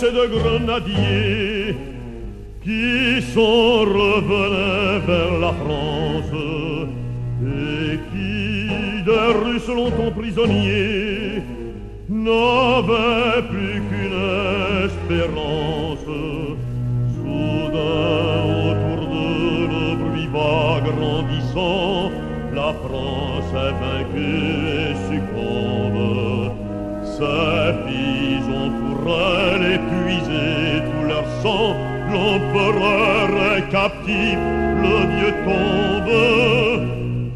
et de grenadiers qui sont revenus vers la France et qui, des Russes longtemps prisonniers, n'avaient plus qu'une espérance. Soudain, autour de le bruit va grandissant, la France est vaincue et succombe. Ses filles ont pour elle épuisé tout leur sang. L'empereur est captif, le dieu tombe.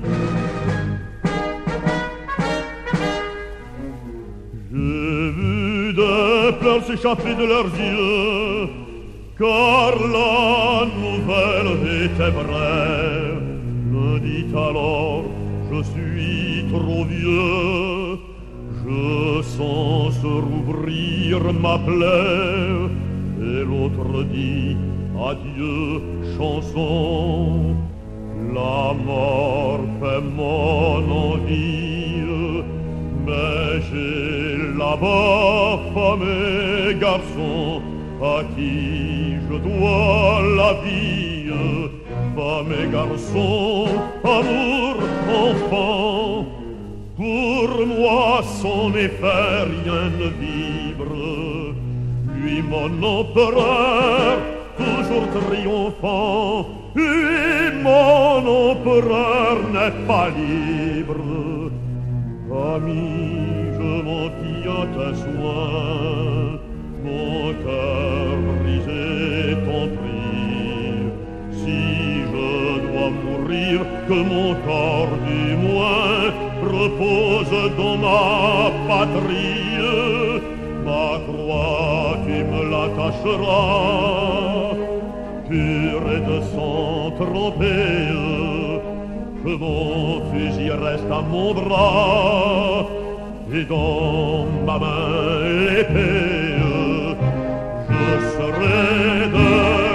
J'ai vu des pleurs s'échapper de leurs yeux, car la nouvelle était vraie. L'un dit alors, je suis trop vieux, je sens se rouvrir ma plaie. Et l'autre dit, adieu, chanson, la mort fait mon envie, mais j'ai là-bas femme et garçon à qui je dois la vie. Femme et garçon, amour, enfant, pour moi son effet rien ne vibre. Lui mon empereur, toujours triomphant, lui mon empereur n'est pas libre. Ami, je m'en fie à tes soins, mon cœur brisé t'en prie. Si je dois mourir, que mon corps du moins repose dans ma patrie. Ma croix, tu me l'attacheras, pure et de sang trempé, que mon fusil reste à mon bras, et dans ma main l'épée. Je serai de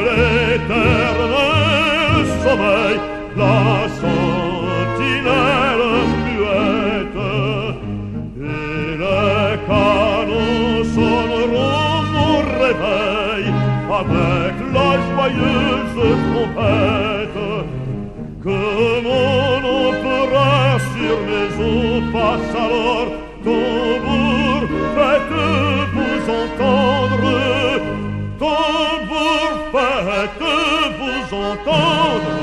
l'éternel sommeil, la sentinelle muette, et les canons sonneront mon réveil avec la joyeuse trompette. Que mon empereur sur mes os passe alors tambour, faites-vous entendre, tambour, faites-vous entendre.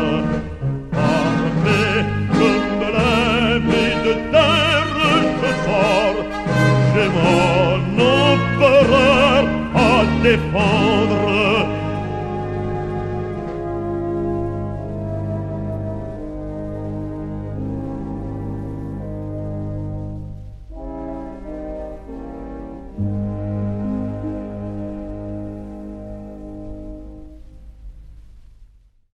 Armé, je me lève et de terre je sors, j'ai mon empereur à défendre.